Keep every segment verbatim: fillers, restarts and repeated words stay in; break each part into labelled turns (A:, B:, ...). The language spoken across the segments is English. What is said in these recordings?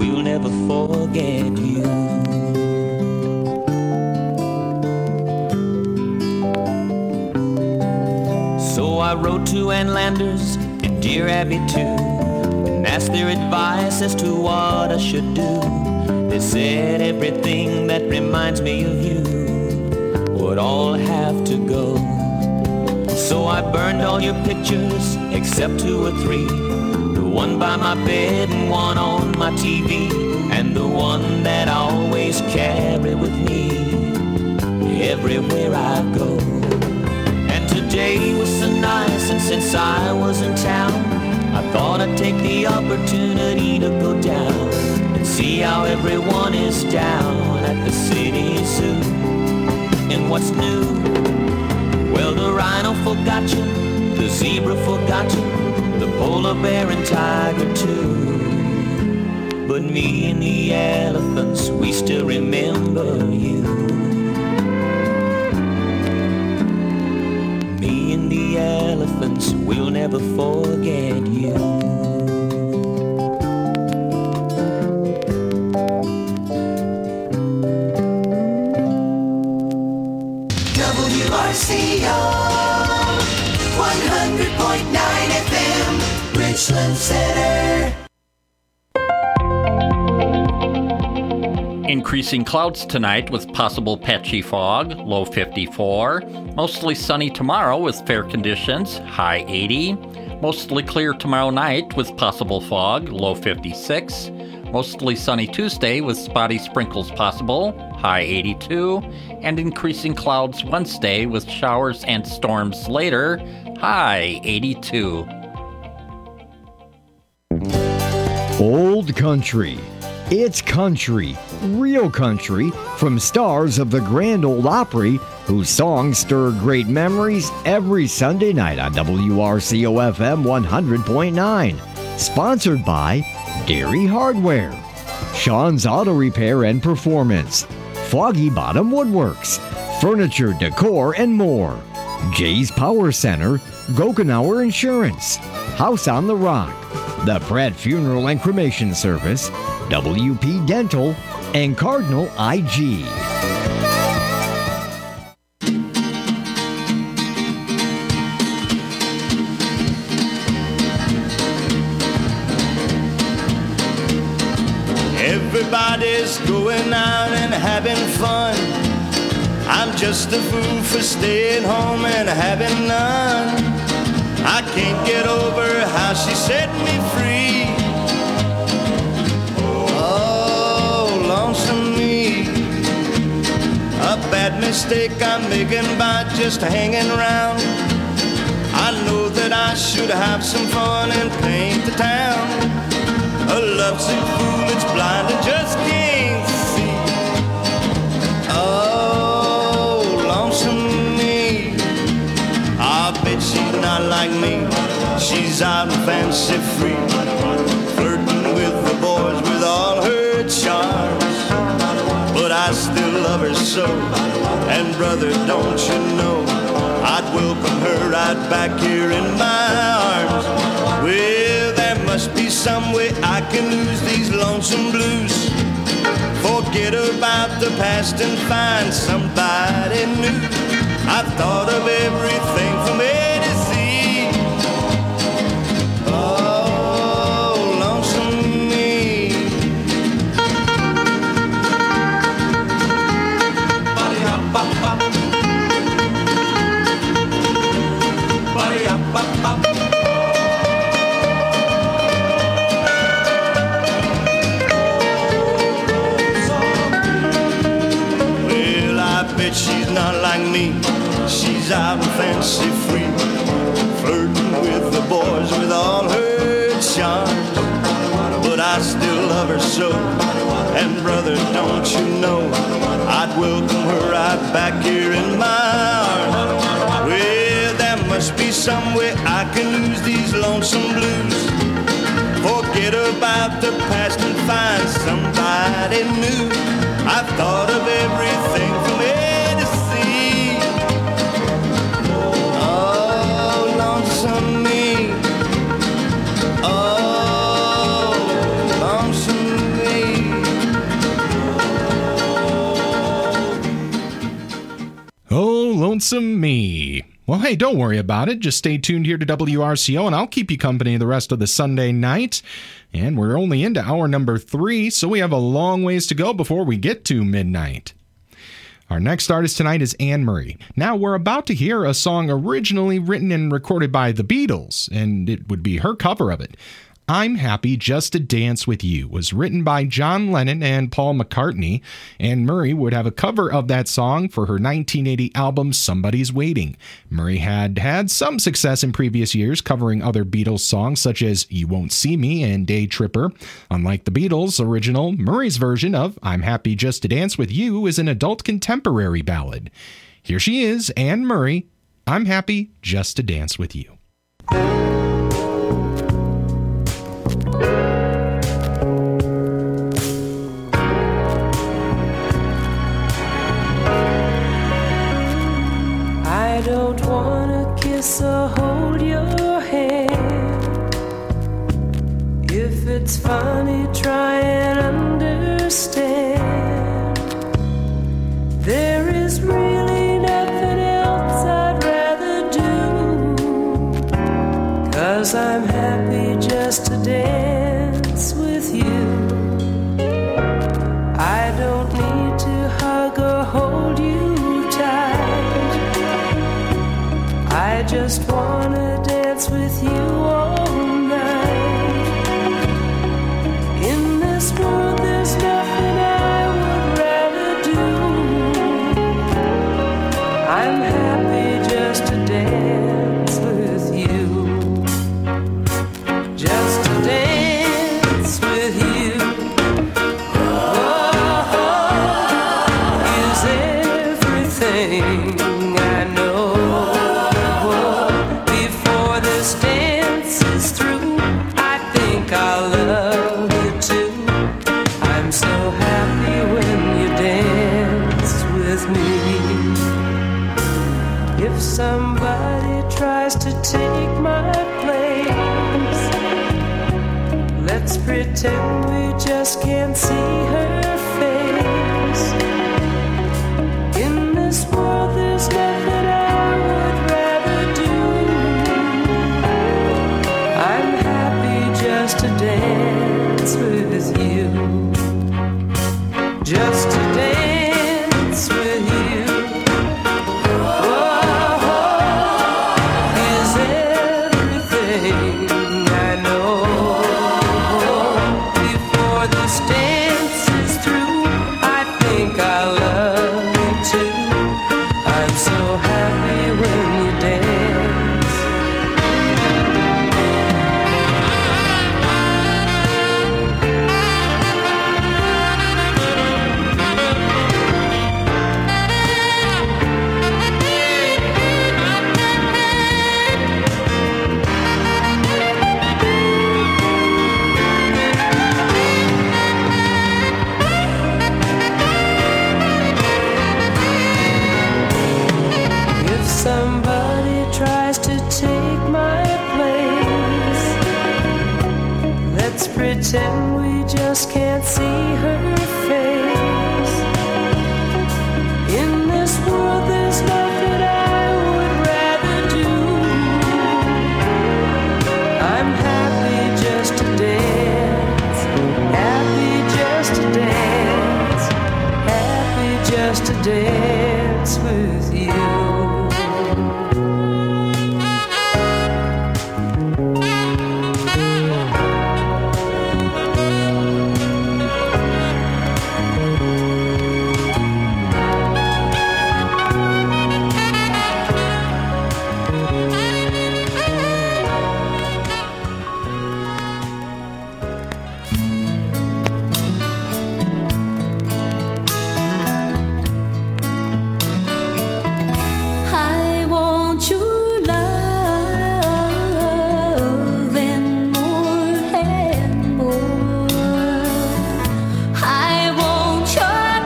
A: we'll never forget you. So I wrote to Ann Landers and Dear Abby too, and asked their advice as to what I should do. They said everything that reminds me of you would all have to go. So I burned all your pictures except two or three, the one by my bed and one on my T V, and the one that I always carry with me everywhere I go. And today was so nice, and since I was in town, I thought I'd take the opportunity to go down and see how everyone is down at the city zoo. And what's new? Well, the rhino forgot you, the zebra forgot you, the polar bear and tiger too. But me and the elephants, we still remember you. Me and the elephants, we'll never forget you.
B: W R C O one hundred point nine F M, Richland Center.
C: Increasing clouds tonight with possible patchy fog, low fifty-four. Mostly sunny tomorrow with fair conditions, high eighty. Mostly clear tomorrow night with possible fog, low fifty-six. Mostly sunny Tuesday with spotty sprinkles possible, high eighty-two. And increasing clouds Wednesday with showers and storms later, high eighty-two.
D: Old Country. It's country, real country, from stars of the Grand Ole Opry, whose songs stir great memories every Sunday night on W R C O F M one hundred point nine. Sponsored by Dairy Hardware, Sean's Auto Repair and Performance, Foggy Bottom Woodworks, Furniture, Decor, and more. Jay's Power Center, Gokenauer Insurance, House on the Rock, the Pratt Funeral and Cremation Service, W P Dental, and Cardinal I G.
E: Everybody's going out and having fun. I'm just a fool for staying home and having none. I can't get over how she set me free. Oh, lonesome me. A bad mistake I'm making by just hanging around. I know that I should have some fun and paint the town. A lovesick fool that's blind and just can't see. Oh, lonesome me. I bet she's not like me. She's out and fancy free, flirting with the boys with all her charms. But I still love her so, and brother, don't you know, I'd welcome her right back here in my arms. Well, there must be some way I can lose these lonesome blues, forget about the past and find somebody new. I've thought of everything from A to Z. Oh, lonesome me. Ba-de-up-bop-bop. Ba-de-up-bop-bop. She's not like me. She's out and fancy free, flirting with the boys with all her charms. But I still love her so, and brother, don't you know, I'd welcome her right back here in my arms. Well, there must be some way I can lose these lonesome blues, forget about the past and find somebody new. I've thought of everything from A to Z. Oh, lonesome me. Oh, lonesome me.
F: Lonesome Me. Well, hey, don't worry about it. Just stay tuned here to W R C O, and I'll keep you company the rest of the Sunday night. And we're only into hour number three, so we have a long ways to go before we get to midnight. Our next artist tonight is Anne Murray. Now, we're about to hear a song originally written and recorded by the Beatles, and it would be her cover of it. I'm Happy Just to Dance With You was written by John Lennon and Paul McCartney. Anne Murray would have a cover of that song for her nineteen eighty album Somebody's Waiting. Murray had had some success in previous years covering other Beatles songs such as You Won't See Me and Day Tripper. Unlike the Beatles' original, Murray's version of I'm Happy Just to Dance With You is an adult contemporary ballad. Here she is, Anne Murray, I'm Happy Just to Dance With You.
G: I don't wanna kiss or hold your hand. If it's funny, try and understand. There is really nothing else I'd rather do, 'cause I'm happy just to dance with you. I don't need to hug or hold you tight. I just wanna dance with you all night. In this world there's nothing I would rather do. I'm happy just to dance with you. Just to dance with you. Oh, is everything I know. Before this dance is through, I think I'll love you too. I'm so happy when you dance with me. If somebody tries to take my place, let's pretend we just can't see her face. In this world there's nothing I would rather do. I'm happy just to dance with you. Just to dance with you. Oh, is everything I know. Before this dance is through, I think I love you too. I'm so happy when you dance. If somebody tries to take my place, let's pretend we just can't see her face. In this world there's nothing I would rather do. I'm happy just to dance. Happy just to dance. Happy just to dance with you.
H: I want your love and more and more. I want your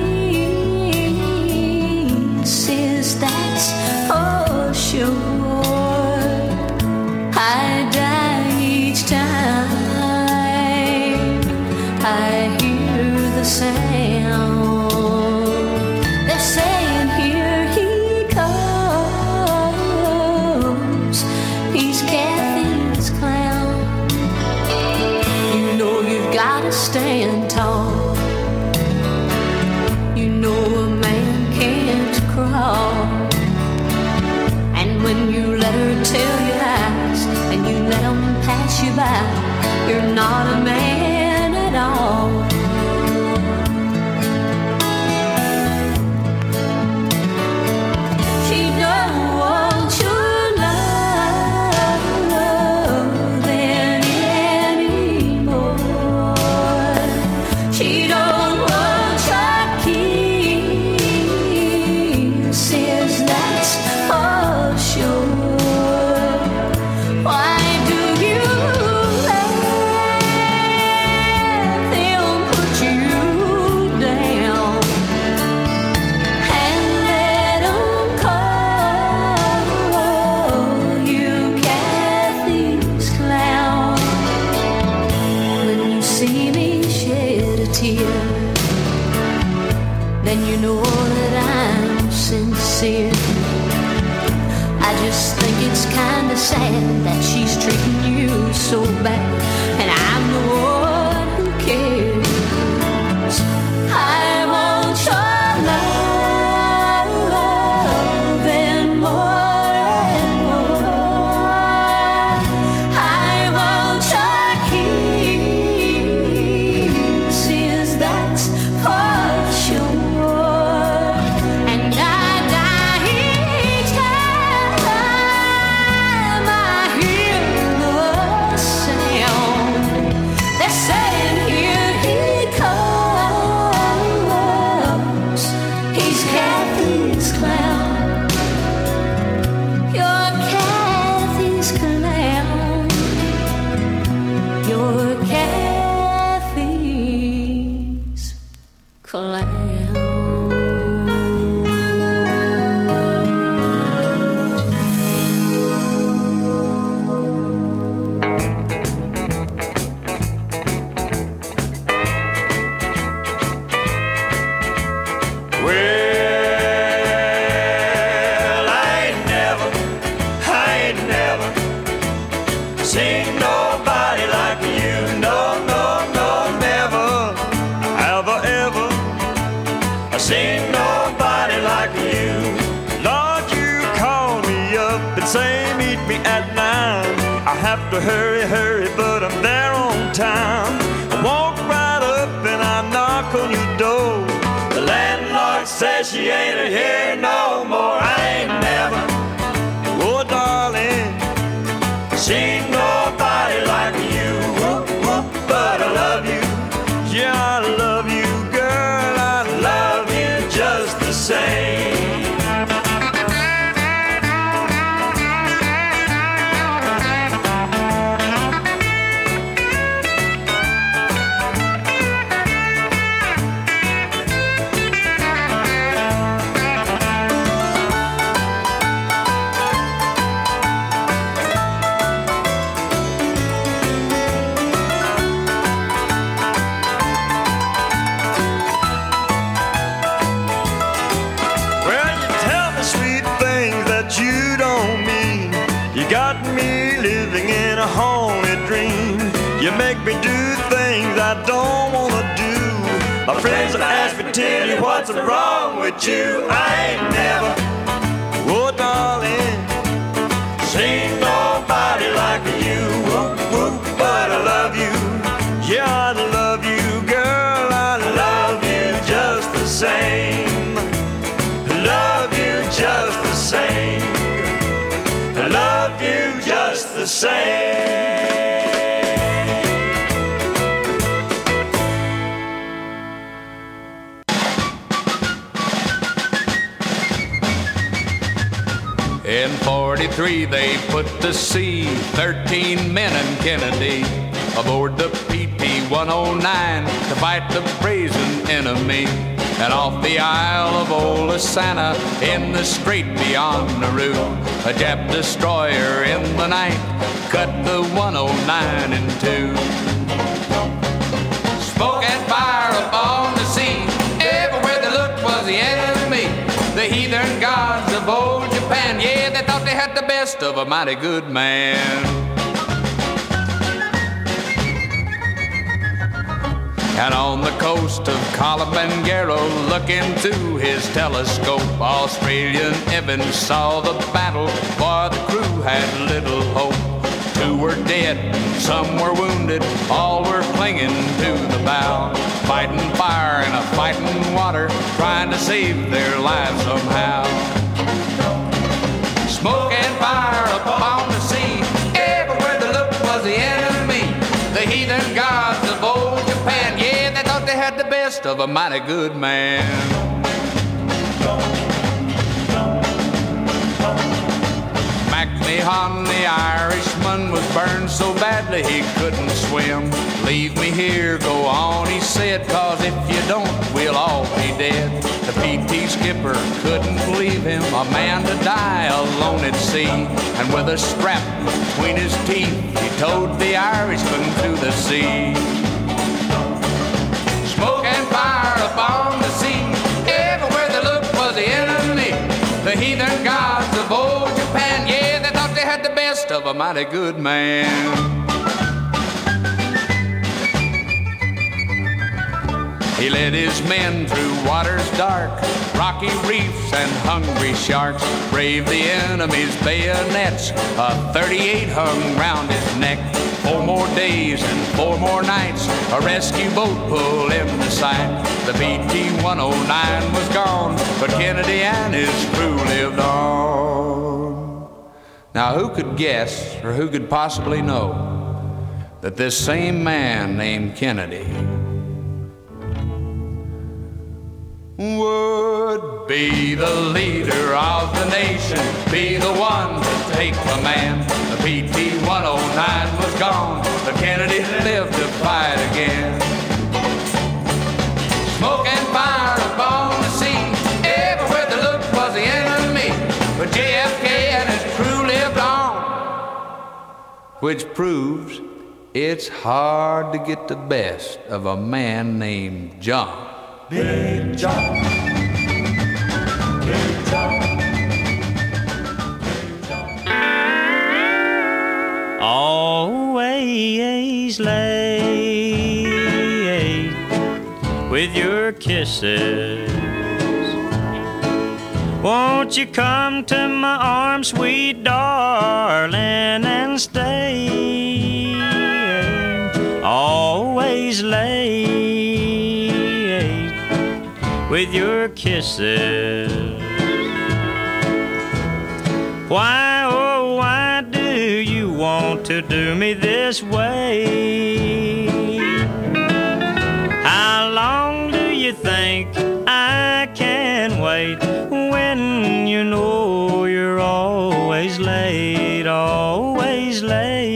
H: kisses, that's for sure. I die each time I hear the sound. They're saying, here he comes. stand tall. You know a man can't crawl. And when you let her tell your lies and you let them pass you by, you're not a man at all. She don't want your love anymore. She don't want your kisses, that's for sure. Why do you let them put you down and let them call you Kathy's clown? When you see me shed a tear, then you know that I'm sincere. I just think it's kinda sad that she's treating you so bad, and I'm the one who cares. I want your love and more and more. I want your kisses, that's for sure. And I die each time I hear the sound. They're saying, here he comes. He's Kathy's clown. You're Kathy's clown. You're Kathy's clown.
E: Well, I ain't never, I ain't never seen nobody like you. No, no, no, never have I ever seen nobody like you. Lord, you call me up and say meet me at nine. I have to hurry, hurry, but I'm there on time. I walk right up and I knock on your door. The landlord says she ain't here no more. I ain't never, oh darling, seen nobody like you. Whoop, whoop, but I love you. Yeah, I love you, girl. I love you just the same. Well, you tell me sweet things that you don't mean. You got me living in a haunted dream. You make me do things I don't wanna do. My friends have asked me, tell you what's wrong with you. I ain't never, oh darling, seen nobody like you. Whoop, whoop, but I love you. Yeah, I love you, girl. I love you just the same. Love you just the same. Love you just the same.
I: In forty-three they put to sea thirteen men and Kennedy aboard the P T one oh nine to fight the brazen enemy. And off the Isle of Old Santa in the strait beyond Nauru, a Jap destroyer in the night cut the one oh nine in two. Smoke and fire upon the sea, everywhere they looked was the enemy. The heathen gods of old Japan, yeah, they thought they had the best of a mighty good man. And on the coast of Kilimanjaro, looking through his telescope, Australian Evans saw the battle, for the crew had little hope. Two were dead, some were wounded, all were clinging to the bow, fighting fire and a fighting water, trying to save their lives somehow. Smoke and fire upon the sea, everywhere they looked was the enemy. The heathen gods of old Japan, yeah, they thought they had the best of a mighty good man. MacMahon, the Irishman, was burned so badly he couldn't swim. Leave me here, go on, he said, cause if you don't, we'll all be dead. The P T skipper couldn't believe him, a man to die alone at sea. And with a strap between his teeth, he towed the Irishman to the sea. Smoke and fire upon the sea, everywhere they looked was the enemy. The heathen gods of old Japan, yeah, they thought they had the best of a mighty good man. He led his men through waters dark, rocky reefs and hungry sharks, braved the enemy's bayonets, a thirty-eight hung round his neck. Four more days and four more nights, a rescue boat pulled into sight. The B T one oh nine was gone, but Kennedy and his crew lived on. Now who could guess, or who could possibly know, that this same man named Kennedy would be the leader of the nation, be the one to take command. The P T one oh nine was gone, but Kennedy lived to fight again. Smoke and fire upon the sea, everywhere they looked was the enemy. But J F K and his crew lived on, which proves it's hard to get the best of a man named John. Big John, Big John, Big John.
J: Always late with your kisses. Won't you come to my arms, sweet darling, and stay? Always late with your kisses. Why, oh, why do you want to do me this way? How long do you think I can wait when you know you're always late, always late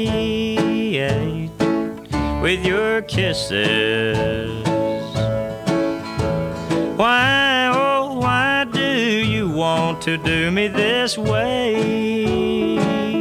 J: with your kisses? Why, oh, why do you want to do me this way?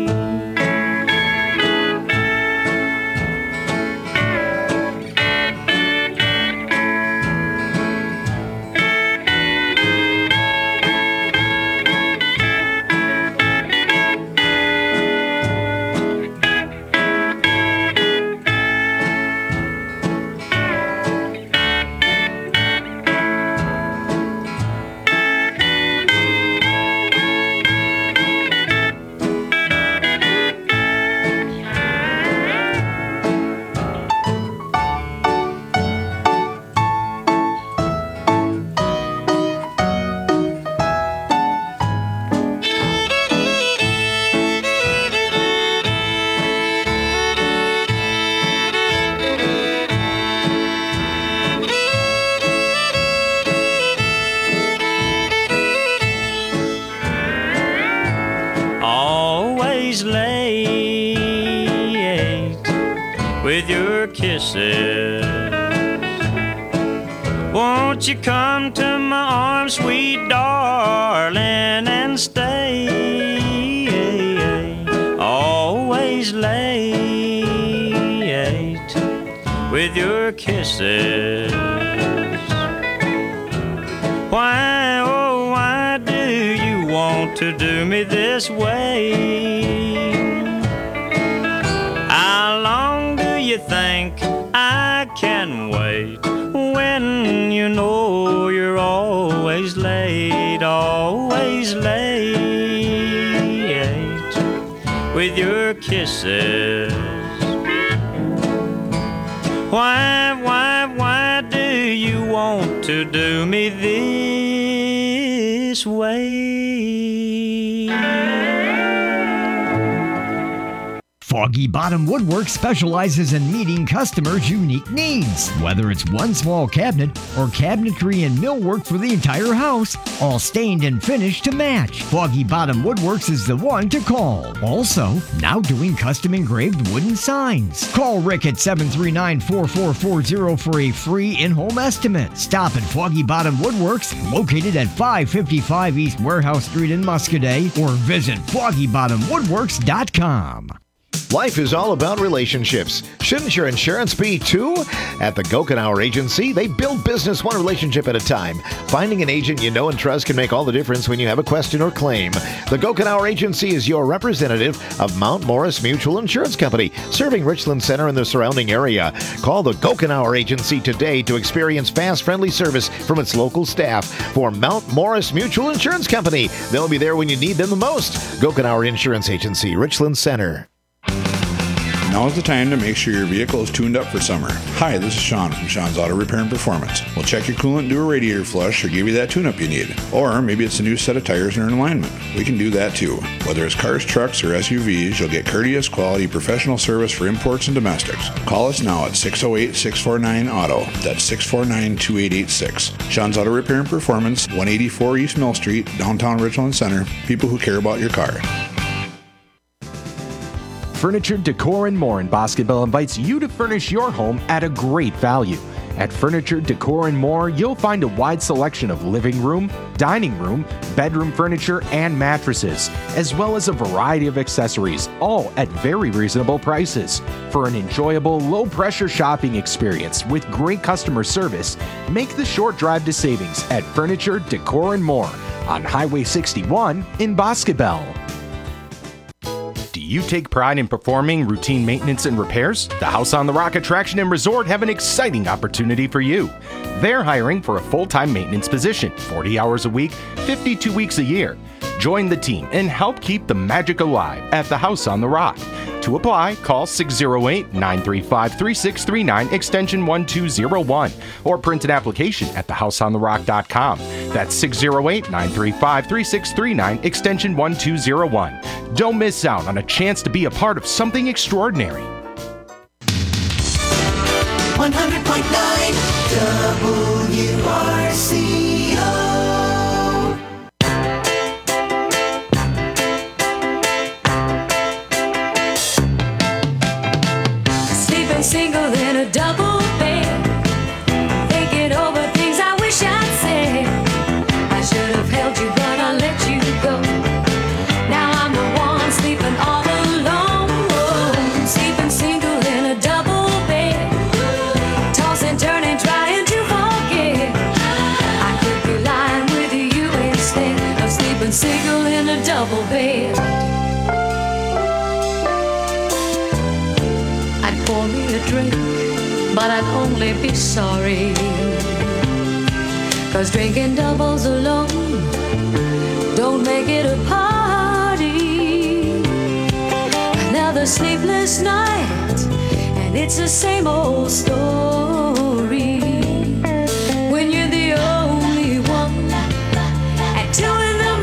J: Kisses. Won't you come to my arms, sweet darling, and stay? Always late with your kisses. Why, oh, why do you want to do me this way? How long do you think I can can wait when you know you're always late, always late with your kisses. Why, why, why do you want to do me this way?
D: Foggy Bottom Woodwork specializes in meeting customers' unique needs. Whether it's one small cabinet or cabinetry and millwork for the entire house, all stained and finished to match, Foggy Bottom Woodworks is the one to call. Also, now doing custom engraved wooden signs. Call Rick at seven three nine, four four four zero for a free in-home estimate. Stop at Foggy Bottom Woodworks, located at five fifty-five East Warehouse Street in Muscoda, or visit foggy bottom woodworks dot com.
K: Life is all about relationships. Shouldn't your insurance be too? At the Gokenauer Agency, they build business one relationship at a time. Finding an agent you know and trust can make all the difference when you have a question or claim. The Gokenauer Agency is your representative of Mount Morris Mutual Insurance Company, serving Richland Center and the surrounding area. Call the Gokenauer Agency today to experience fast, friendly service from its local staff. For Mount Morris Mutual Insurance Company, they'll be there when you need them the most. Gokenauer Insurance Agency, Richland Center.
L: Now is the time to make sure your vehicle is tuned up for summer. Hi, this is Sean from Sean's Auto Repair and Performance. We'll check your coolant, do a radiator flush, or give you that tune-up you need. Or maybe it's a new set of tires and an alignment. We can do that too. Whether it's cars, trucks, or S U Vs, you'll get courteous, quality, professional service for imports and domestics. Call us now at six oh eight, six four nine, auto. That's six four nine, two eight eight six. Sean's Auto Repair and Performance, one eighty-four East Mill Street, downtown Richland Center. People who care about your car.
M: Furniture, Decor, and More in Bosqueville invites you to furnish your home at a great value. At Furniture, Decor, and More, you'll find a wide selection of living room, dining room, bedroom furniture, and mattresses, as well as a variety of accessories, all at very reasonable prices. For an enjoyable, low-pressure shopping experience with great customer service, make the short drive to savings at Furniture, Decor, and More on Highway sixty-one in Bosqueville. Do you take pride in performing routine maintenance and repairs? The House on the Rock Attraction and Resort have an exciting opportunity for you. They're hiring for a full-time maintenance position, forty hours a week, fifty-two weeks a year. Join the team and help keep the magic alive at the House on the Rock. To apply, call six oh eight, nine three five, three six three nine, extension one two oh one, or print an application at the house on the rock dot com. That's six oh eight, nine three five, three six three nine, extension one two oh one. Don't miss out on a chance to be a part of something extraordinary.
B: one hundred point nine W R C O.
H: Single in a double bed, thinking over things I wish I'd said. I should have held you, but I let you go. Now I'm the one sleeping all alone. Oh, sleeping single in a double bed, tossing, turning, trying to forget. I could be lying with you instead of sleeping single in a double bed. Pour me a drink, but I'd only be sorry, 'cause drinking doubles alone don't make it a party. Another sleepless night, and it's the same old story. When you're the only one at two in the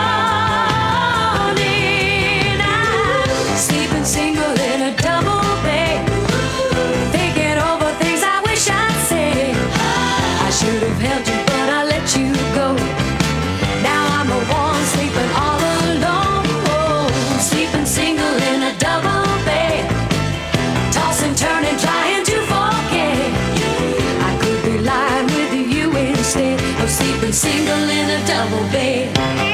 H: morning, I'm sleeping single in a double bed, thinking over things I wish I'd said. I should have held you, but I let you go. Now I'm the one sleeping all alone. Oh, sleeping single in a double bed, tossing, turning, trying to forget. I could be lying with you instead of sleeping single in a double bed.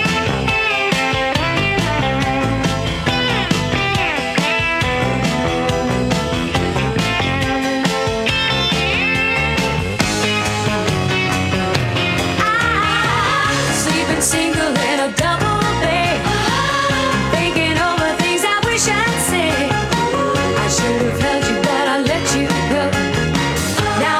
H: Single in a double bed, thinking over things I wish I'd said. I should have held you, but I let you go. Now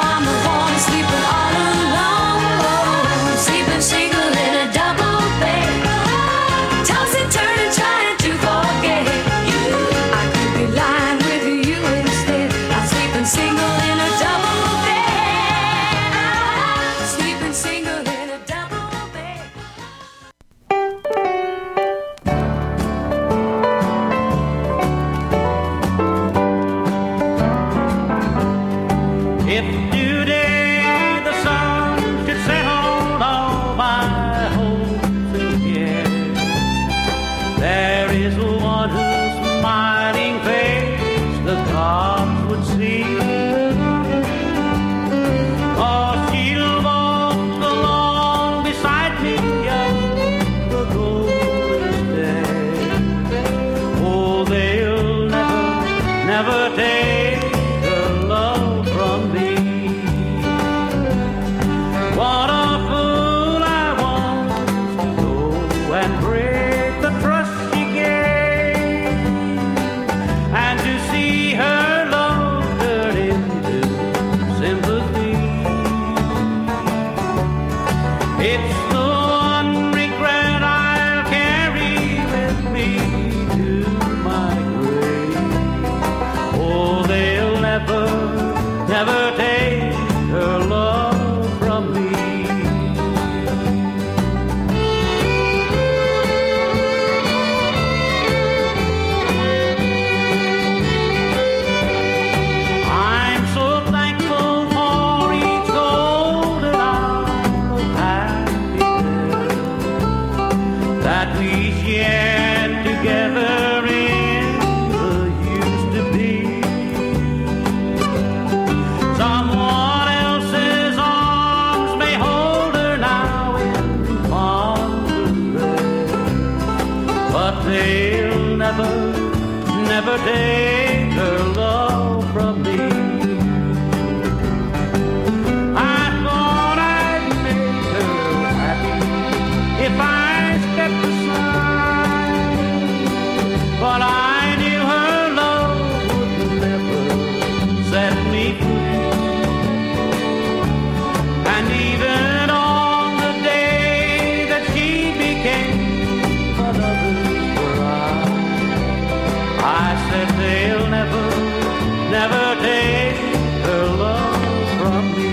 J: It's the one regret I'll carry with me to my grave. Oh, they'll never, never take her love from me. I'm so thankful for each golden hour of happiness that we shared together in the used to be. Someone else's arms may hold her now in fond regret, but they'll never, never take her love from me. I thought I'd make her happy if I stepped aside, but I knew her love would never set me free. And even on the day that she became another's bride, I said they'll never, never take her love from me.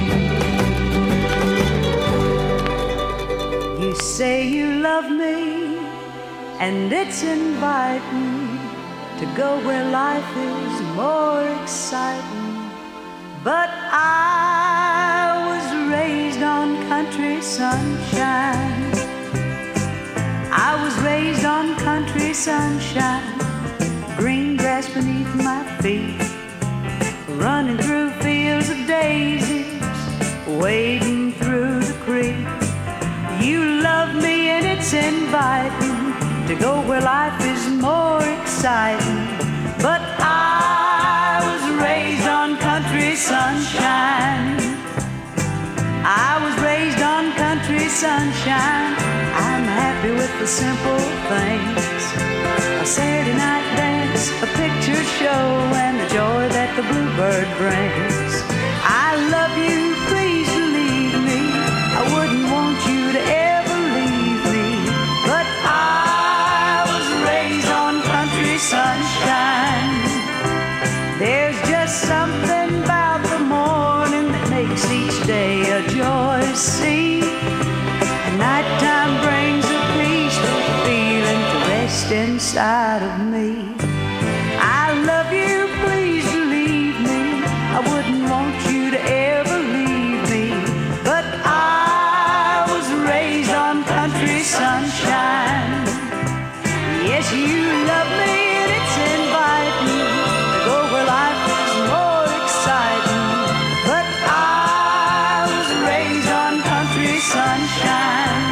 N: You say you love me, and it's inviting to go where life is more exciting. But I was raised on country sunshine. I was raised on country sunshine. Green grass beneath my feet, running through fields of daisies, wading through the creek. You love me and it's inviting to go where life is more exciting. But I was raised on country sunshine. I was raised on country sunshine. I'm happy with the simple things: a Saturday night dance, a picture show, and the joy that the bluebird brings. I love you, please believe me. I wouldn't want you to ever leave me. But I was raised on country sunshine. There's just something about the morning that makes each day a joyous scene. And nighttime brings a peaceful feeling to rest inside of me. I love you, please believe me. I wouldn't want you to ever leave me. But I was raised on country sunshine. Yes, you love me and it's inviting to go where life is more exciting. But I was raised on country sunshine.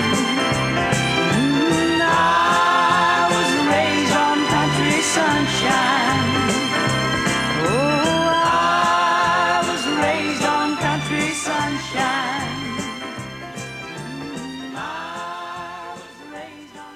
N: Mm, I was raised on country sunshine. Oh, I was raised on country sunshine. Mm, I was raised on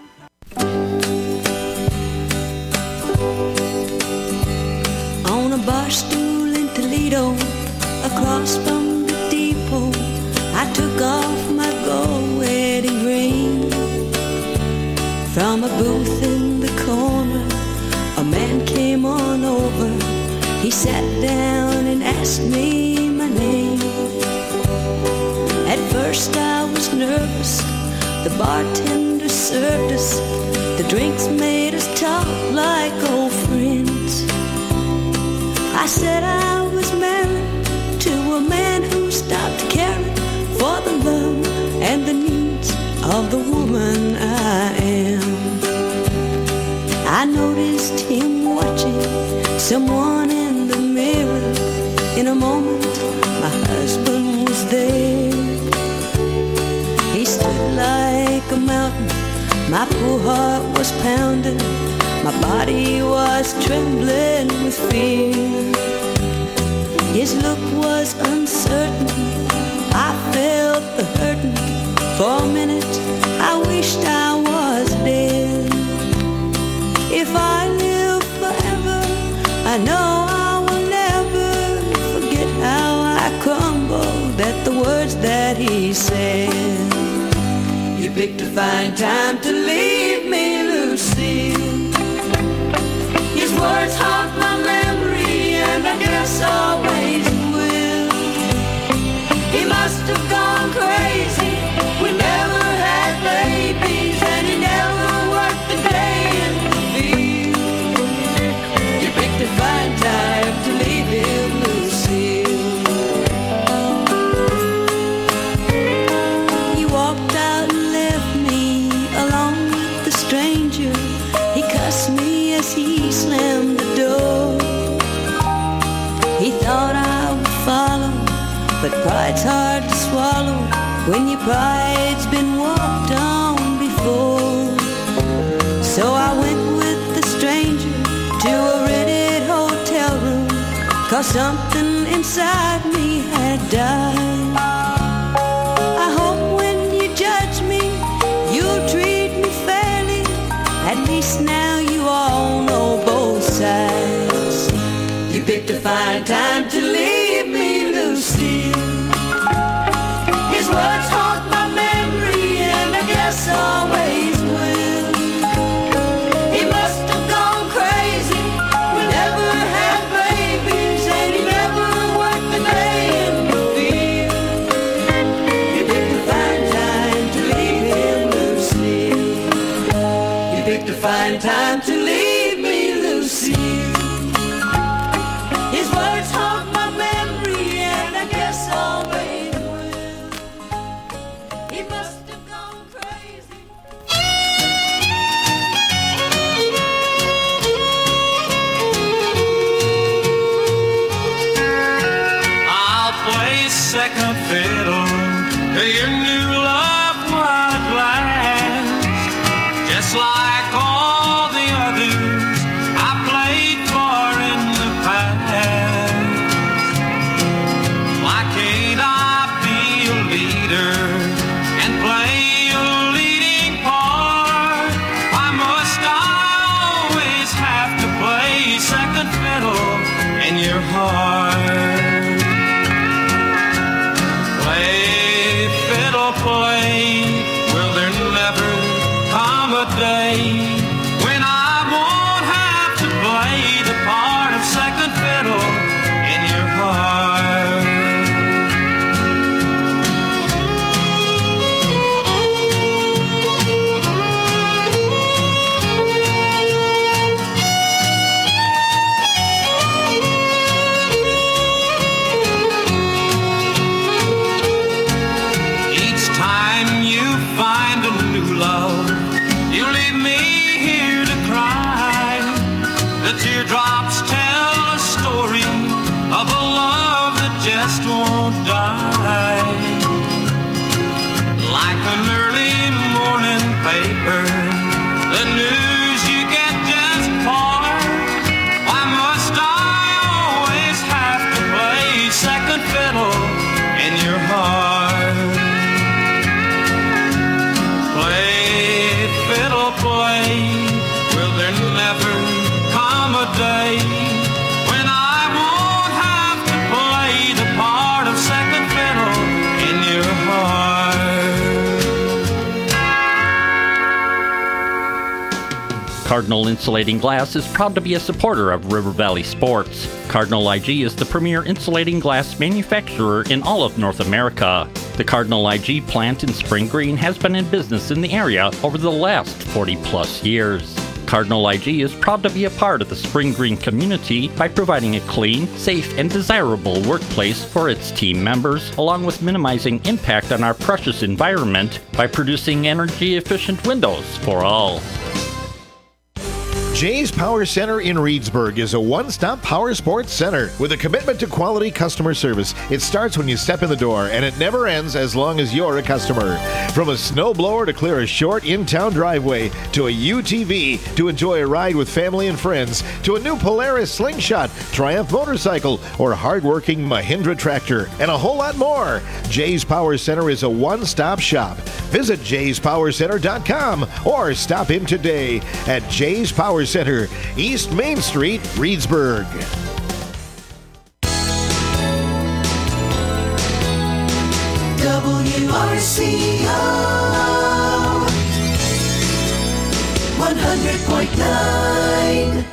H: On a bar stool in Toledo, across from the depot, I took off my gold wedding ring. From a booth in the corner, a man came on over. He sat down and asked me my name. At first I was nervous. The bartender served us. The drinks made us talk like old friends. I said I was married to a man who stopped caring for the love and the needs of the woman I am. I noticed him watching someone in the mirror. In a moment, my husband was there. He stood like a mountain. My poor heart was pounding. My body was trembling with fear. His look was uncertain. I felt the hurting. For a minute, I wished I was dead. If I live forever, I know I will never forget how I crumbled at the words that he said.
B: picked a fine time to leave me, Lucille. His words haunt my memory, and I guess always will. He must have gone crazy. We never had babies, and he never worked a day in the field. You picked a fine time to leave him, Lucille. He walked out and left me alone with the stranger. He cussed me as he slammed the door. He thought I would follow, but pride's hard to swallow when your pride's been walked on before. So I went with the stranger to a rented hotel room, 'cause something inside me had died. I hope when you judge me, you'll treat me fairly. At least now you all know both sides. You picked a fine time to leave me, Lucille. His words haunt my memory, and I guess always will. He must have gone crazy. We never had babies, and he never worked a day in the field. You picked a fine time to leave him, Lucille. You picked a fine time to leave me, Lucille. His words haunt my memory, and I guess always will. He must have gone crazy.
O: I'll play second fiddle to your new love while it lasts, just like all the others I played for in the past. Why can't I be a leader and play a leading part? Why must I always have to play second fiddle in your heart? Play, fiddle, play. Will there never come a day when I won't have to play the part of second fiddle in your heart? Each time you find a new love, you leave me here to cry. The teardrops tell a story of a love that just won't die. Like an early morning paper, the news you get just part. Why must I always have to play second fiddle in your heart? Play, fiddle, play. Will there never come a day when I won't have to play the part of second fiddle in your heart?
C: Cardinal Insulating Glass is proud to be a supporter of River Valley Sports. Cardinal I G is the premier insulating glass manufacturer in all of North America. The Cardinal I G plant in Spring Green has been in business in the area over the last forty plus years. Cardinal I G is proud to be a part of the Spring Green community by providing a clean, safe, and desirable workplace for its team members, along with minimizing impact on our precious environment by producing energy-efficient windows for all.
K: Jay's Power Center in Reedsburg is a one-stop power sports center with a commitment to quality customer service. It starts when you step in the door, and it never ends as long as you're a customer. From a snowblower to clear a short in-town driveway, to a U T V to enjoy a ride with family and friends, to a new Polaris Slingshot, Triumph motorcycle, or hard-working Mahindra tractor, and a whole lot more. Jay's Power Center is a one-stop shop. Visit jays power center dot com or stop in today at Jay's Power Center, East Main Street, Reedsburg.
B: W R C O one hundred point nine.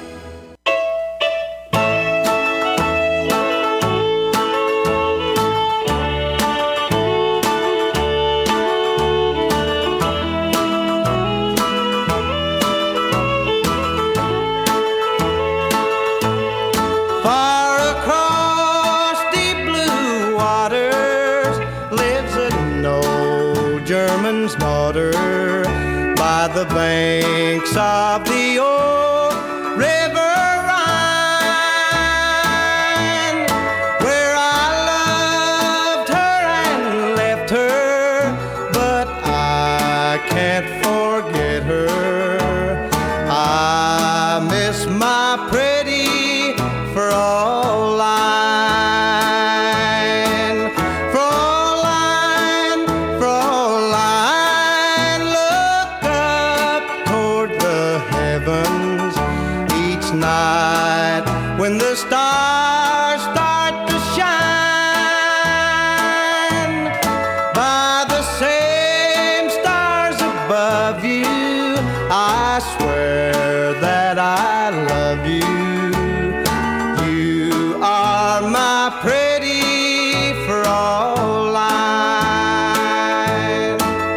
E: Far across deep blue waters lives an old German's daughter by the banks of the old river Rhine, where I loved her and left her, but I can't forget her. I miss my pretty Fraulein, Fraulein, Fraulein, look up toward the heavens each night when the stars start to shine. By the same stars above you, I swear that I love you. You are my pretty Fraulein.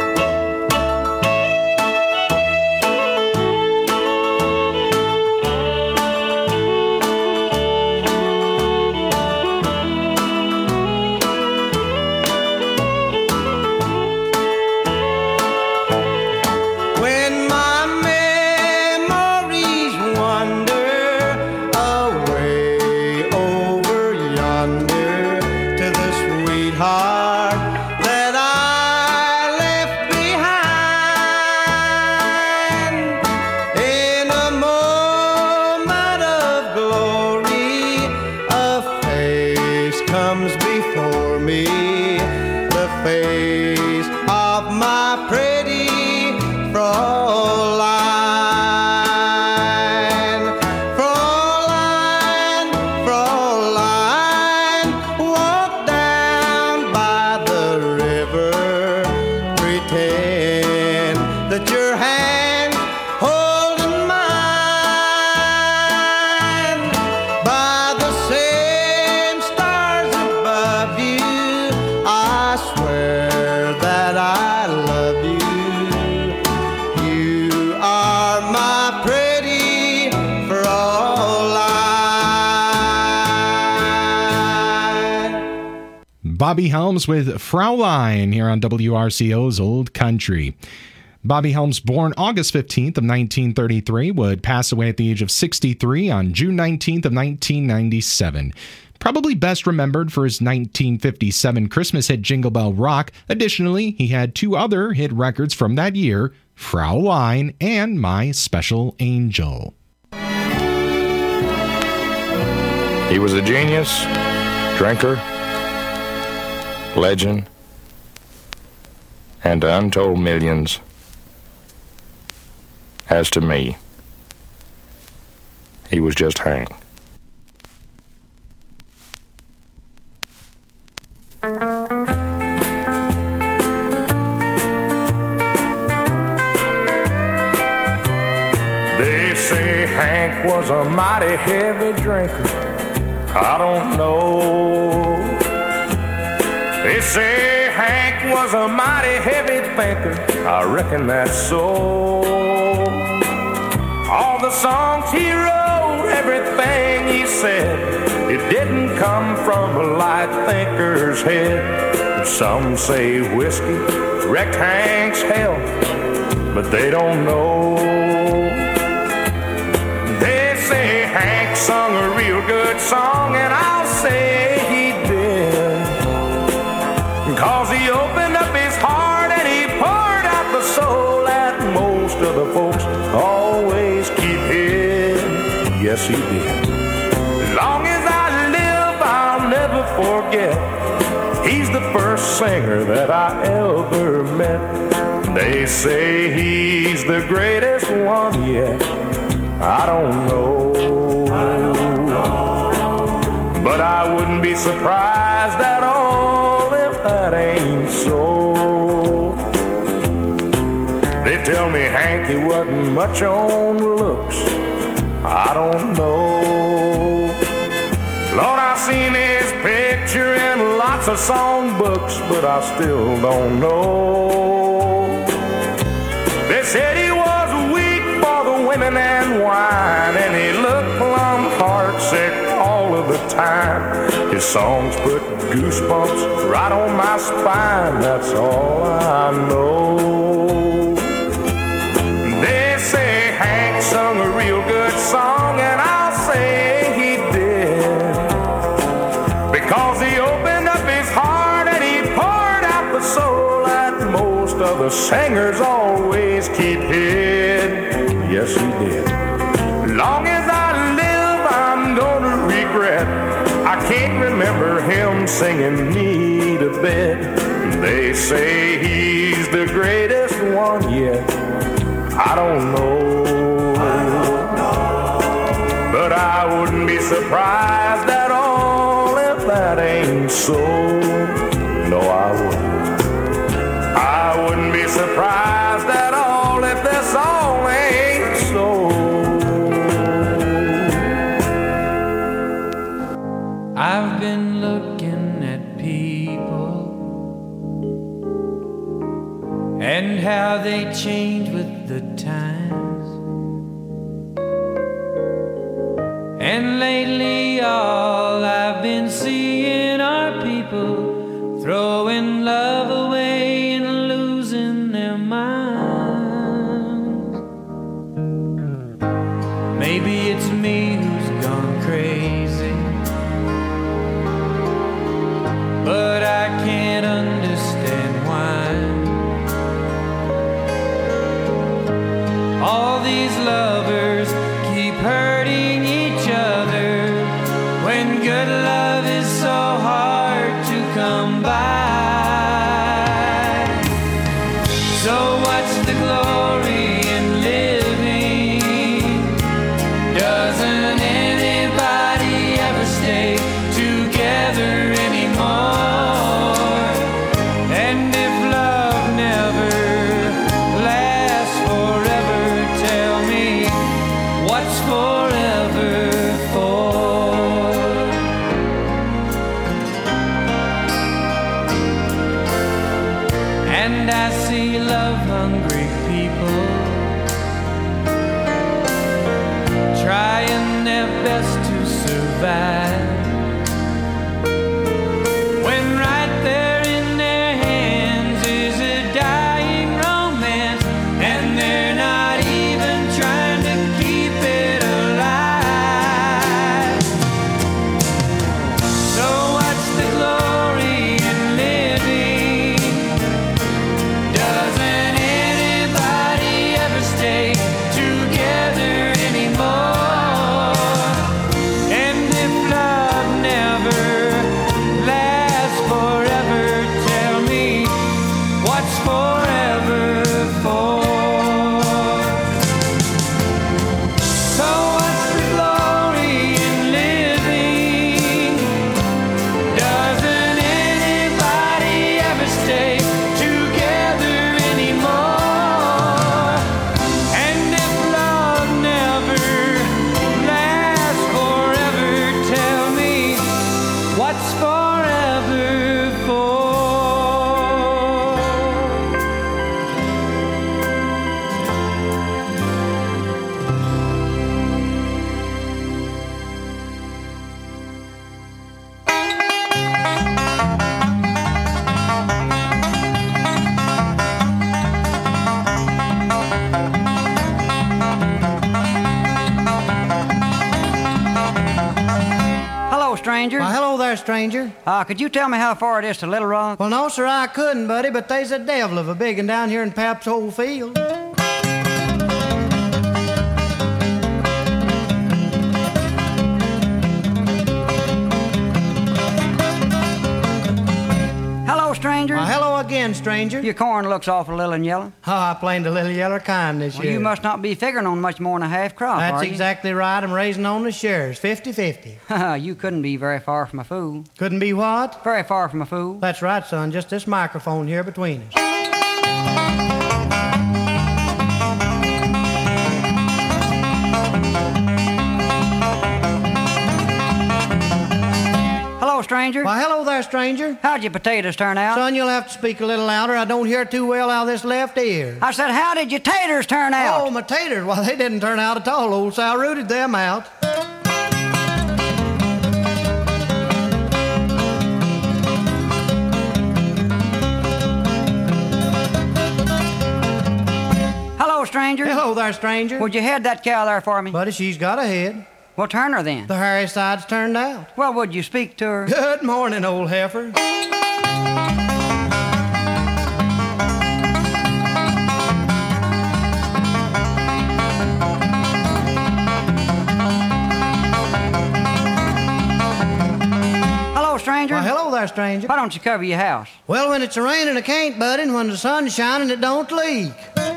E: When my memories wander away over yonder to the sweetheart that I left behind, in a moment of glory, a face comes before me, the face of my pretty Fraulein. Fraulein, Fraulein, walk down by the river, pretend that your hand holding mine. By the same stars above you, I swear that I love you. You are my pretty Fraulein.
F: Bobby Helms with Fraulein here on W R C O's Old Country. Bobby Helms, born August fifteenth of nineteen thirty-three, would pass away at the age of sixty-three on June nineteenth of nineteen ninety-seven. Probably best remembered for his nineteen fifty-seven Christmas hit Jingle Bell Rock. Additionally, he had two other hit records from that year, Fraulein and My Special Angel.
P: He was a genius, drinker, legend, and to untold millions. As to me, he was just Hank.
Q: They say Hank was a mighty heavy drinker. I don't know. They say Hank was a mighty heavy thinker. I reckon that's so. All the songs he wrote, everything he said, it didn't come from a light thinker's head. Some say whiskey wrecked Hank's health, but they don't know. They say Hank sung a real good song, and I'll say he did, 'cause he opened up his heart and he poured out the soul that most of the folks always keep hid. Yes, he did. As long as I live, I'll never forget. He's the first singer that I ever met. They say he's the greatest one yet. I don't know. I don't know. But I wouldn't be surprised at all if that ain't so. They tell me Hank, he wasn't much on looks. I don't know. Lord, I've seen his picture in lots of songbooks, but I still don't know. They said he was weak for the women and wine, and he looked plumb heartsick all of the time. His songs put goosebumps right on my spine, that's all I know. They say Hank sung a real good song, and I'll say he did, because he opened up his heart and he poured out the soul that most of the singers always keep hid. Yes, he did. Long as I live, I'm gonna regret I can't remember him singing me to bed. They say he's the greatest one yet. I don't know, but I wouldn't be surprised at all if that ain't so. No, I wouldn't. I wouldn't be surprised at all if this all ain't so.
J: I've been looking at people and how they change with the times, and lately all I've been seeing are people throwing love away and losing their minds. Maybe it's me who's gone crazy, but I can't understand why all these lovers keep hurting each other when good love is so hard to come by. So what's the glory in living? Doesn't anybody ever stay together anymore? And if love never lasts forever, tell me what's forever for? And I see love-hungry people trying their best to survive, when right there in their hands is a dying romance, and they're not even trying to keep it alive. So what's the glory in living? Doesn't anybody ever stay together anymore? And if love never lasts forever, tell me what's forever for? So what's the glory in living? Doesn't anybody ever stay together anymore? And if love never lasts forever, tell me what's forever for?
R: Hello, stranger.
S: Well, hello there, stranger.
R: Uh, could you tell me how far it is to Little Rock?
S: Well, no, sir, I couldn't, buddy, but there's a devil of a big one down here in Pap's old field.
R: Hello, stranger.
S: Well, hello again, stranger.
R: Your corn looks awful little and yellow.
S: Oh, I planted a little yellow kind this
R: Well,
S: year.
R: you must not be figuring on much more than a half crop,
S: That's
R: are you?
S: exactly right. I'm raising on the shares, fifty-fifty.
R: You couldn't be very far from a fool.
S: Couldn't be what?
R: Very far from a fool.
S: That's right, son. Just this microphone here between us.
R: stranger.
S: Why, hello there, stranger.
R: How'd your potatoes turn out?
S: Son, you'll have to speak a little louder. I don't hear too well out of this left ear.
R: I said, how did your taters turn out?
S: Oh, my taters. Well, they didn't turn out at all. Old Sal rooted them out.
R: Hello, stranger.
S: Hello there, stranger.
R: Would you head that cow there for me?
S: Buddy, she's got a head.
R: Well, turn her then.
S: The hairy side's turned out.
R: Well, would you speak to her?
S: Good morning, old heifer.
R: Hello, stranger.
S: Well, hello there, stranger.
R: Why don't you cover your house?
S: Well, when it's raining, it can't, buddy, and when the sun's shining, it don't leak.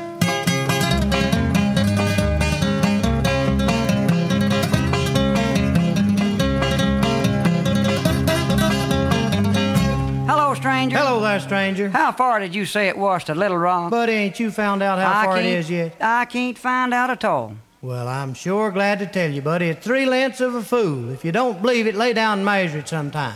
R: Hello, stranger.
S: Hello there, stranger.
R: How far did you say it was to Little Rock?
S: Buddy, ain't you found out how
R: I
S: far it
R: can't-
S: is yet?
R: I can't find out at all.
S: Well, I'm sure glad to tell you, buddy. It's three lengths of a fool. If you don't believe it, lay down and measure it sometime.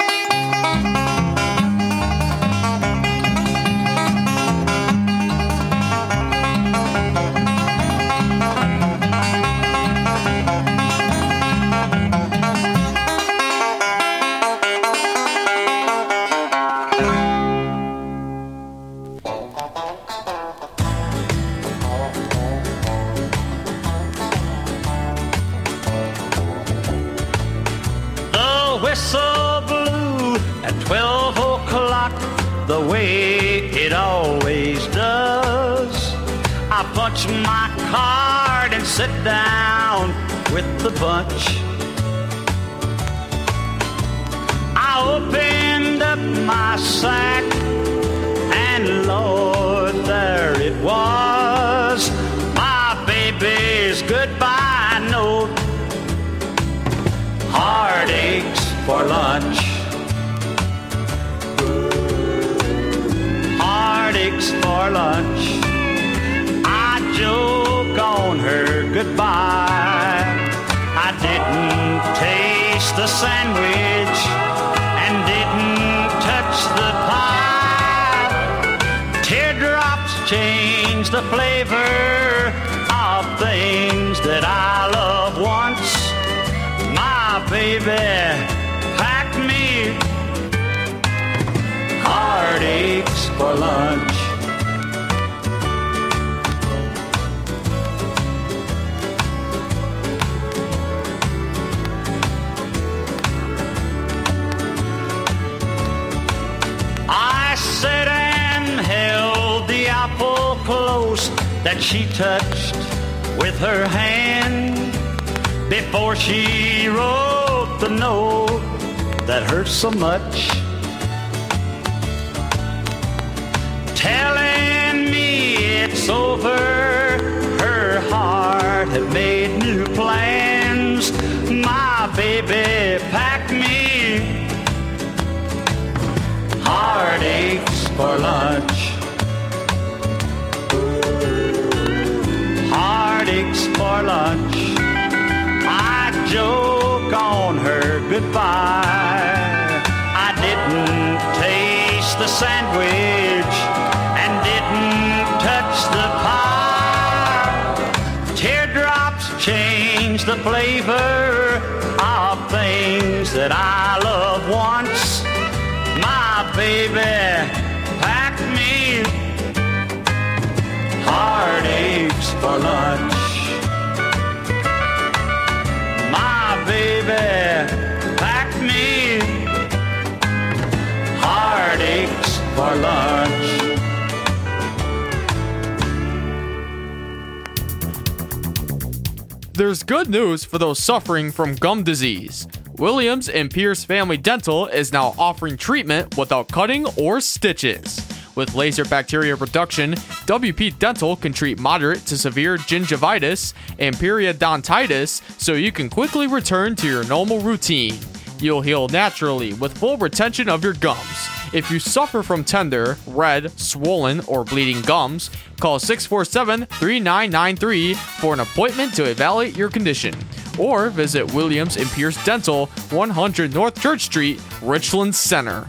J: The whistle blew at twelve o'clock, the way it always does. I punch my card and sit down with the bunch. I opened up my sack, and Lord, there it was, my baby's goodbye note. Heartaches for lunch. Heartaches for lunch. I joke on her goodbye. I didn't taste the sandwich and didn't touch the pie. Teardrops change the flavor of things that I love once. My baby packed me heartaches for lunch. I sat and held the apple close that she touched with her hand before she wrote the note that hurt so much, telling me it's over. Her heart had made new plans. My baby packed me heartaches for lunch. Heartaches for lunch. I joke on her goodbye. I didn't taste the sandwich and didn't touch the pie. Teardrops change the flavor of things that I love once. My baby packed me heartaches for lunch. My baby packed me heartaches for lunch.
T: There's good news for those suffering from gum disease. Williams and Pierce Family Dental is now offering treatment without cutting or stitches. With laser bacteria reduction, W P Dental can treat moderate to severe gingivitis and periodontitis so you can quickly return to your normal routine. You'll heal naturally with full retention of your gums. If you suffer from tender, red, swollen, or bleeding gums, call six four seven, three nine nine three for an appointment to evaluate your condition. or visit Williams and Pierce Dental, one hundred North Church Street, Richland Center.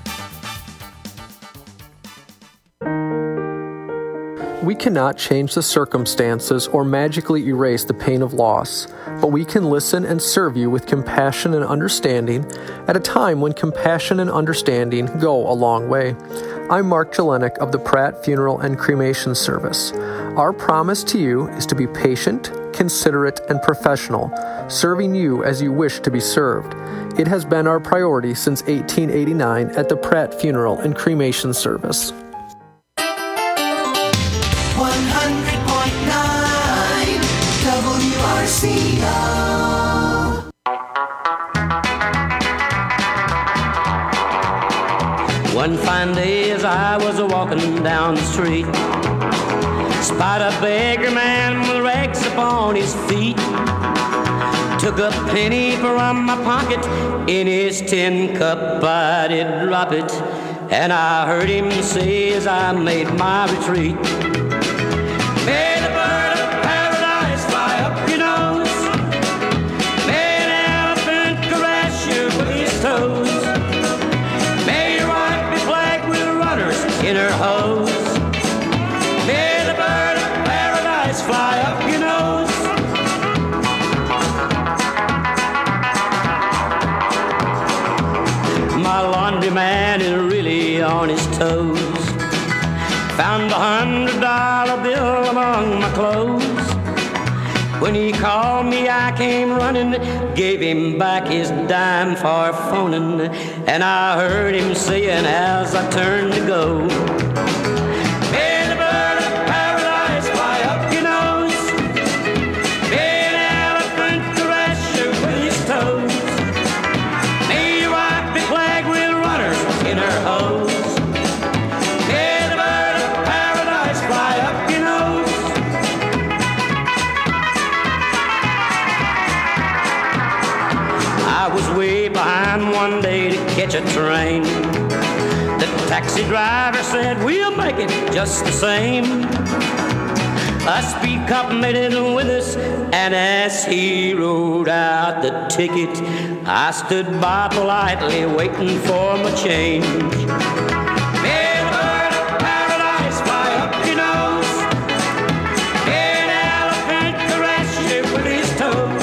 S: We cannot change the circumstances or magically erase the pain of loss, but we can listen and serve you with compassion and understanding at a time when compassion and understanding go a long way. I'm Mark Jelinek of the Pratt Funeral and Cremation Service. Our promise to you is to be patient, considerate, and professional, serving you as you wish to be served. It has been our priority since eighteen eighty-nine at the Pratt Funeral and Cremation Service.
B: one hundred point nine W R C O.
U: One fine day as I was a-walking down the street, spied a beggar man with rags upon his feet. Took a penny from my pocket, in his tin cup I did drop it, and I heard him say as I made my retreat, may the bird of paradise fly up your nose, may an elephant caress you with his toes, may your wife be flagged with runners in her hose, may the bird of paradise fly up your nose. My laundry man is really on his toes. Found a hundred dollar bill among my clothes. When he called me, I came running, gave him back his dime for phoning, and I heard him saying as I turned to go, may the bird of paradise fly up your nose, may an elephant caress you with his toes, may your wife be flagged with runners in her hose. Way behind one day to catch a train. The taxi driver said, we'll make it just the same. A speed cop made it with us, and as he rode out the ticket, I stood by politely waiting for my change. May the bird of paradise fly up your nose, may an elephant caress you with his toes,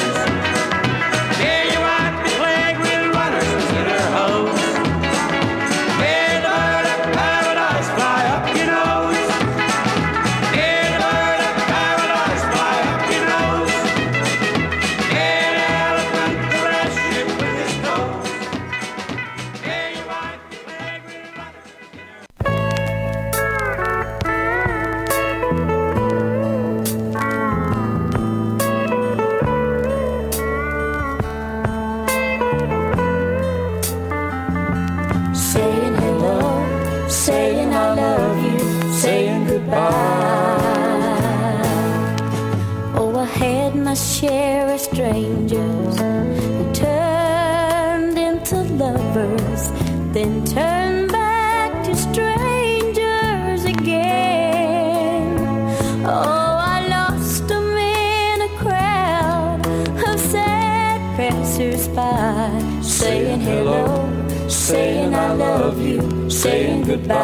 H: share of strangers who turned into lovers, then turned back to strangers again. Oh, I lost them in a crowd of sad passers-by, saying hello, saying I love you, saying goodbye.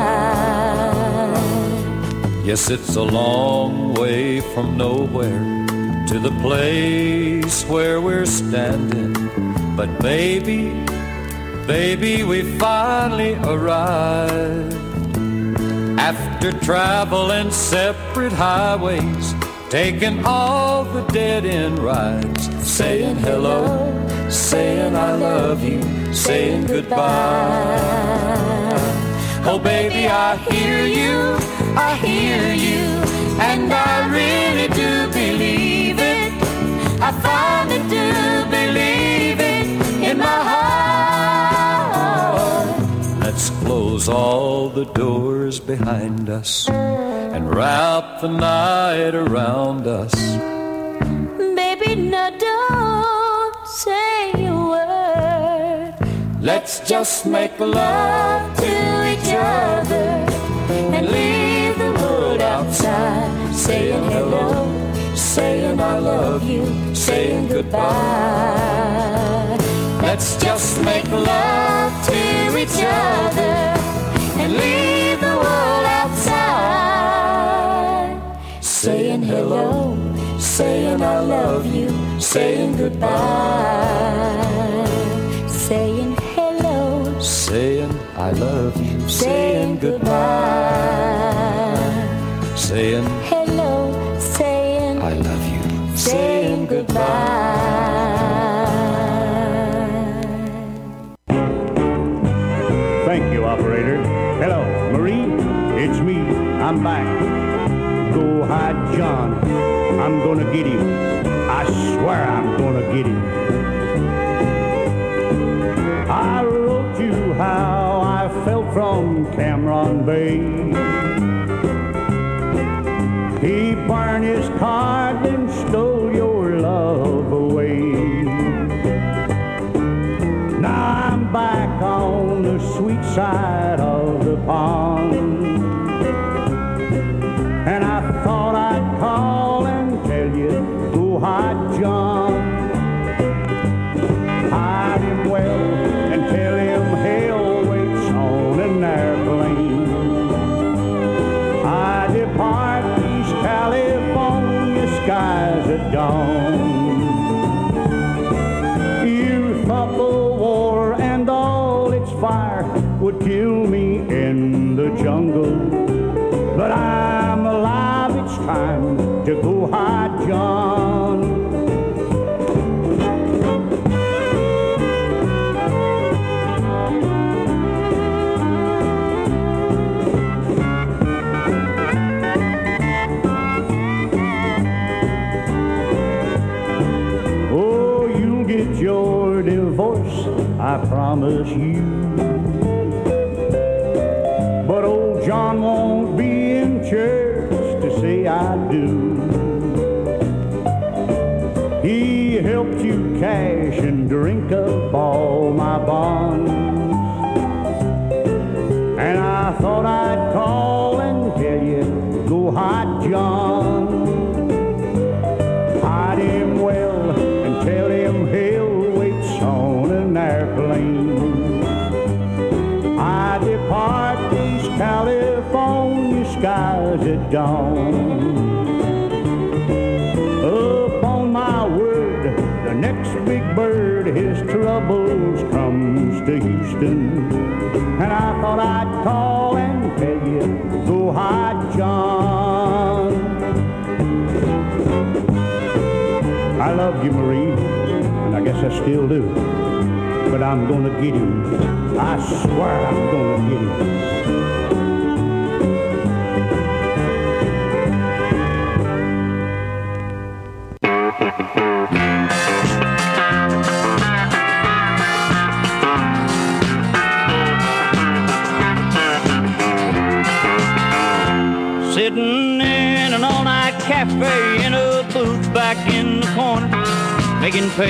V: Yes, it's a long way from nowhere to the place where we're standing, but baby, baby, we finally arrived. After traveling separate highways, taking all the dead-end rides, saying hello, saying I love you, saying goodbye. Oh baby, I hear you, I hear you, and I really do believe it. I finally do believe it in my heart. Let's close all the doors behind us and wrap the night around us.
H: Baby, no, don't say a word.
V: Let's just make love to each other
H: and leave the world outside, saying hello,
V: saying I love you, saying goodbye. Let's just make love to each other and leave the world outside. Saying hello, saying I love you, saying goodbye. Saying hello,
A: saying I love you,
V: saying goodbye.
A: saying
V: Hello, saying
A: I love you,
V: saying goodbye.
G: Thank you, operator. Hello, Marie. It's me. I'm back. Go hide, John. I'm gonna get him. I swear I'm gonna get him. I wrote you how I felt from Cameron Bay. He burned his card and stole your love away. Now I'm back on the sweet side of the pond, and I thought I'd call and tell you, go hide, John. Hide him well and tell him hell waits on an airplane. I depart these California skies at dawn. You thought the war and all its fire would kill me in the jungle, but I'm alive, it's time to go hide, John. Oh, you'll get your divorce, I promise you. But old John won't be in church to say I do. He helped you cash and drink up all my bonds, and I thought I'd call and tell you, go hide, John. Hide him well and tell him hell waits on an airplane. I depart these California skies at dawn. Upon my word, the next big bird, his troubles comes to Houston, and I thought I'd call and tell you, go hide, John. I love you, Marie, and I guess I still do, but I'm gonna get him. I swear I'm gonna get him.
J: Sitting in an all-night cafe in a booth back in the corner, making pay.